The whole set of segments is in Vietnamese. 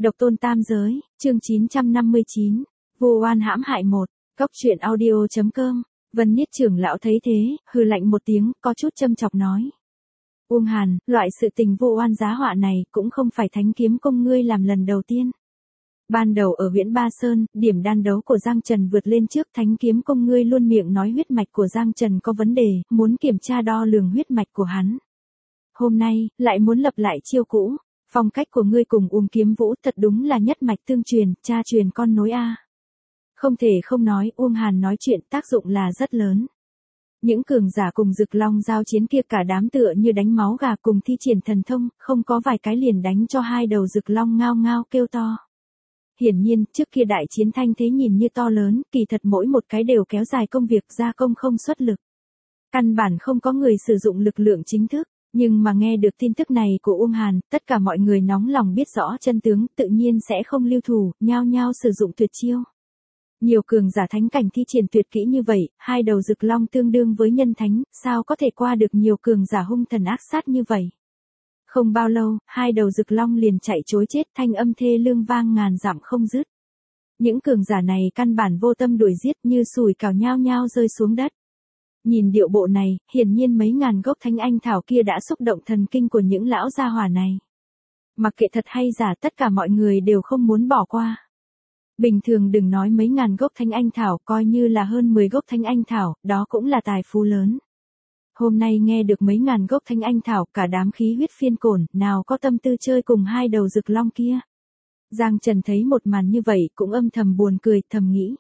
Độc tôn tam giới, chương 959, Vu oan hãm hại một. Cốc truyện audio.com. Vân Niết trưởng lão thấy thế, hừ lạnh một tiếng, có chút châm chọc nói. Uông Hàn, loại sự tình vu oan giá họa này cũng không phải Thánh Kiếm Công ngươi làm lần đầu tiên. Ban đầu ở Huyễn Ba Sơn, điểm đan đấu của Giang Trần vượt lên trước, Thánh Kiếm Công ngươi luôn miệng nói huyết mạch của Giang Trần có vấn đề, muốn kiểm tra đo lường huyết mạch của hắn. Hôm nay, lại muốn lập lại chiêu cũ. Phong cách của ngươi cùng Uông Kiếm Vũ thật đúng là nhất mạch tương truyền, cha truyền con nối a. Không thể không nói, Uông Hàn nói chuyện tác dụng là rất lớn. Những cường giả cùng Dực Long giao chiến kia cả đám tựa như đánh máu gà cùng thi triển thần thông, không có vài cái liền đánh cho hai đầu Dực Long ngao ngao kêu to. Hiển nhiên, trước kia đại chiến thanh thế nhìn như to lớn, kỳ thật mỗi một cái đều kéo dài công việc gia công không xuất lực. Căn bản không có người sử dụng lực lượng chính thức. Nhưng mà nghe được tin tức này của Uông Hàn, tất cả mọi người nóng lòng biết rõ chân tướng, tự nhiên sẽ không lưu thủ, nhao nhao sử dụng tuyệt chiêu. Nhiều cường giả thánh cảnh thi triển tuyệt kỹ như vậy, hai đầu Dực Long tương đương với nhân thánh, sao có thể qua được nhiều cường giả hung thần ác sát như vậy. Không bao lâu, hai đầu Dực Long liền chạy trối chết, thanh âm thê lương vang ngàn dặm không dứt. Những cường giả này căn bản vô tâm đuổi giết, như sùi cào nhao nhao rơi xuống đất. Nhìn điệu bộ này, hiển nhiên mấy ngàn gốc thánh anh thảo kia đã xúc động thần kinh của những lão gia hỏa này. Mặc kệ thật hay giả, tất cả mọi người đều không muốn bỏ qua. Bình thường đừng nói mấy ngàn gốc thánh anh thảo, coi như là hơn 10 gốc thánh anh thảo, đó cũng là tài phú lớn. Hôm nay nghe được mấy ngàn gốc thánh anh thảo, cả đám khí huyết phiên cổn, nào có tâm tư chơi cùng hai đầu Dực Long kia. Giang Trần thấy một màn như vậy, cũng âm thầm buồn cười, thầm nghĩ.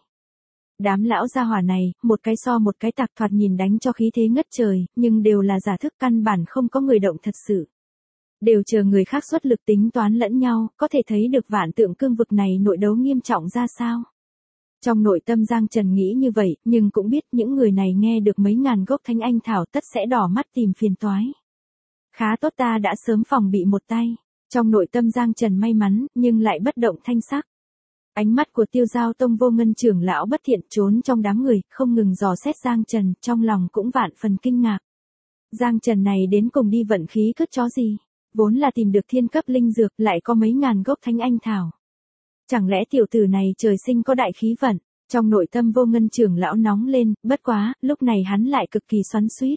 Đám lão gia hỏa này, một cái so một cái tạc, thoạt nhìn đánh cho khí thế ngất trời, nhưng đều là giả thức, căn bản không có người động thật sự. Đều chờ người khác xuất lực tính toán lẫn nhau, có thể thấy được Vạn Tượng Cương vực này nội đấu nghiêm trọng ra sao. Trong nội tâm Giang Trần nghĩ như vậy, nhưng cũng biết những người này nghe được mấy ngàn gốc thánh anh thảo tất sẽ đỏ mắt tìm phiền toái. Khá tốt ta đã sớm phòng bị một tay. Trong nội tâm Giang Trần may mắn, nhưng lại bất động thanh sắc. Ánh mắt của Tiêu Giao Tông Vô Ngân trưởng lão bất thiện trốn trong đám người, không ngừng dò xét Giang Trần, trong lòng cũng vạn phần kinh ngạc. Giang Trần này đến cùng đi vận khí cất chó gì? Vốn là tìm được thiên cấp linh dược, lại có mấy ngàn gốc thánh anh thảo. Chẳng lẽ tiểu tử này trời sinh có đại khí vận? Trong nội tâm Vô Ngân trưởng lão nóng lên, bất quá, lúc này hắn lại cực kỳ xoắn xuýt.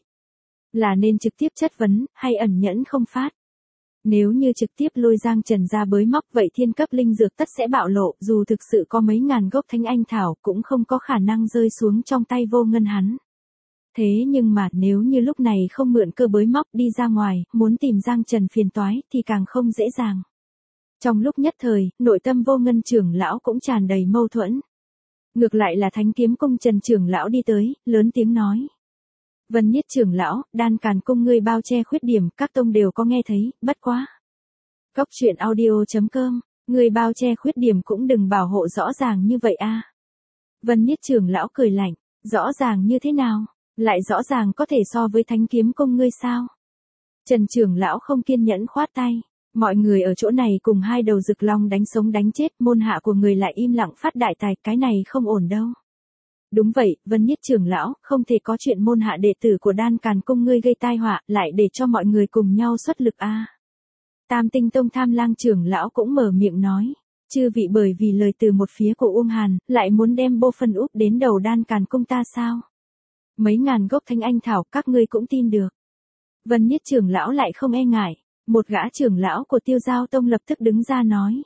Là nên trực tiếp chất vấn, hay ẩn nhẫn không phát? Nếu như trực tiếp lôi Giang Trần ra bới móc, vậy thiên cấp linh dược tất sẽ bạo lộ, dù thực sự có mấy ngàn gốc thánh anh thảo cũng không có khả năng rơi xuống trong tay Vô Ngân hắn. Thế nhưng mà nếu như lúc này không mượn cơ bới móc đi ra ngoài, muốn tìm Giang Trần phiền toái thì càng không dễ dàng. Trong lúc nhất thời, nội tâm Vô Ngân trưởng lão cũng tràn đầy mâu thuẫn. Ngược lại là Thánh Kiếm Cung Trần trưởng lão đi tới, lớn tiếng nói. Vân Niết trưởng lão, Đan Càn Cung ngươi bao che khuyết điểm, các tông đều có nghe thấy, bất quá. Cốc truyện audio.com, ngươi bao che khuyết điểm cũng đừng bảo hộ rõ ràng như vậy a. Vân Niết trưởng lão cười lạnh, rõ ràng như thế nào, lại rõ ràng có thể so với Thánh Kiếm Cung ngươi sao? Trần trưởng lão không kiên nhẫn khoát tay, mọi người ở chỗ này cùng hai đầu Dực Long đánh sống đánh chết, môn hạ của người lại im lặng phát đại tài, cái này không ổn đâu. Đúng vậy, Vân Niết trưởng lão, không thể có chuyện môn hạ đệ tử của Đan Càn Cung ngươi gây tai họa, lại để cho mọi người cùng nhau xuất lực a. Tam Tinh Tông Tham Lang trưởng lão cũng mở miệng nói, chư vị bởi vì lời từ một phía của Uông Hàn, lại muốn đem bô phân úp đến đầu Đan Càn Cung ta sao? Mấy ngàn gốc thánh anh thảo các ngươi cũng tin được. Vân Niết trưởng lão lại không e ngại, một gã trưởng lão của Tiêu Giao Tông lập tức đứng ra nói.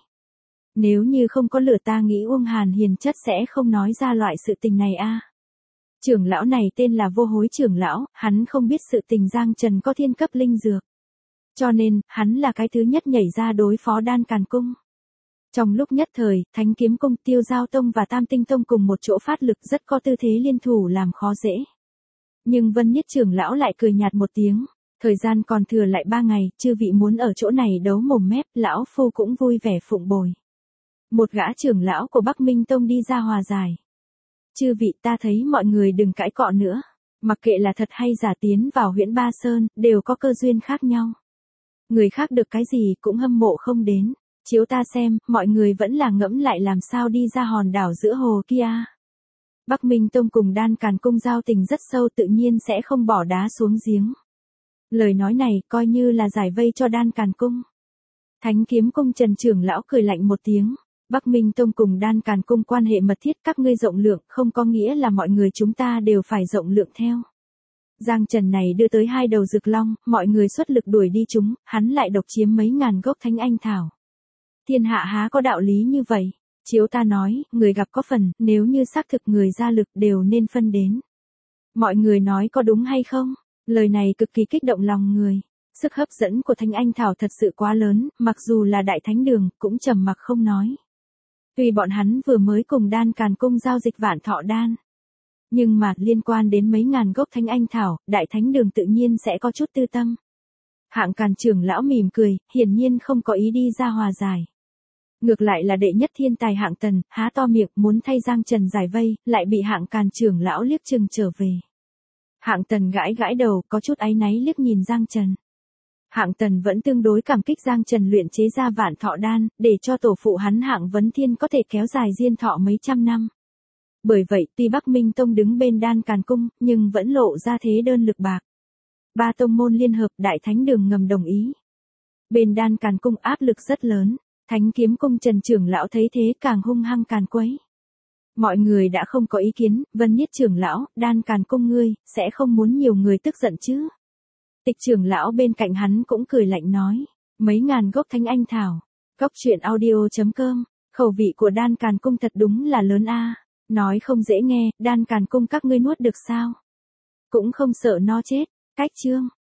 Nếu như không có lửa ta nghĩ Uông Hàn hiền chất sẽ không nói ra loại sự tình này a. Trưởng lão này tên là Vô Hối trưởng lão, hắn không biết sự tình Giang Trần có thiên cấp linh dược. Cho nên, hắn là cái thứ nhất nhảy ra đối phó Đan Càn Cung. Trong lúc nhất thời, Thánh Kiếm Cung, Tiêu Giao Tông và Tam Tinh Tông cùng một chỗ phát lực rất có tư thế liên thủ làm khó dễ. Nhưng Vân Niết trưởng lão lại cười nhạt một tiếng. Thời gian còn thừa lại 3 ngày, chư vị muốn ở chỗ này đấu mồm mép, lão phu cũng vui vẻ phụng bồi. Một gã trưởng lão của Bắc Minh Tông đi ra hòa giải. Chư vị ta thấy mọi người đừng cãi cọ nữa. Mặc kệ là thật hay giả tiến vào Huyễn Ba Sơn, đều có cơ duyên khác nhau. Người khác được cái gì cũng hâm mộ không đến. Chiếu ta xem, mọi người vẫn là ngẫm lại làm sao đi ra hòn đảo giữa hồ kia. Bắc Minh Tông cùng Đan Càn Cung giao tình rất sâu, tự nhiên sẽ không bỏ đá xuống giếng. Lời nói này coi như là giải vây cho Đan Càn Cung. Thánh Kiếm Cung Trần trưởng lão cười lạnh một tiếng. Bắc Minh Tông cùng Đan Càn Cung quan hệ mật thiết, các ngươi rộng lượng không có nghĩa là mọi người chúng ta đều phải rộng lượng theo. Giang Trần này đưa tới 2 đầu rực long, mọi người xuất lực đuổi đi chúng, hắn lại độc chiếm mấy ngàn gốc thánh anh thảo. Thiên hạ há có đạo lý như vậy? Chiếu ta nói, người gặp có phần, nếu như xác thực người ra lực đều nên phân đến. Mọi người nói có đúng hay không? Lời này cực kỳ kích động lòng người. Sức hấp dẫn của thánh anh thảo thật sự quá lớn, mặc dù là đại thánh đường, cũng trầm mặc không nói. Tuy bọn hắn vừa mới cùng Đan Càn Cung giao dịch Vạn Thọ Đan. Nhưng mà, liên quan đến mấy ngàn gốc thánh anh thảo, đại thánh đường tự nhiên sẽ có chút tư tâm. Hạng Càn trưởng lão mỉm cười, hiển nhiên không có ý đi ra hòa giải. Ngược lại là đệ nhất thiên tài Hạng Tần, há to miệng muốn thay Giang Trần giải vây, lại bị Hạng Càn trưởng lão liếc chừng trở về. Hạng Tần gãi gãi đầu, có chút áy náy liếc nhìn Giang Trần. Hạng Tần vẫn tương đối cảm kích Giang Trần luyện chế ra Vạn Thọ Đan, để cho tổ phụ hắn Hạng Vấn Thiên có thể kéo dài diên thọ mấy trăm năm. Bởi vậy, tuy Bắc Minh Tông đứng bên Đan Càn Cung, nhưng vẫn lộ ra thế đơn lực bạc. 3 tông môn liên hợp, Đại Thánh Đường ngầm đồng ý. Bên Đan Càn Cung áp lực rất lớn, Thánh Kiếm Cung Trần trưởng lão thấy thế càng hung hăng càn quấy. Mọi người đã không có ý kiến, Vân Niết trưởng lão, Đan Càn Cung ngươi, sẽ không muốn nhiều người tức giận chứ. Tịch trưởng lão bên cạnh hắn cũng cười lạnh nói, mấy ngàn gốc thánh anh thảo. Góc truyện audio.com, khẩu vị của Đan Càn Cung thật đúng là lớn a. Nói không dễ nghe, Đan Càn Cung các ngươi nuốt được sao? Cũng không sợ nó chết. Cách chương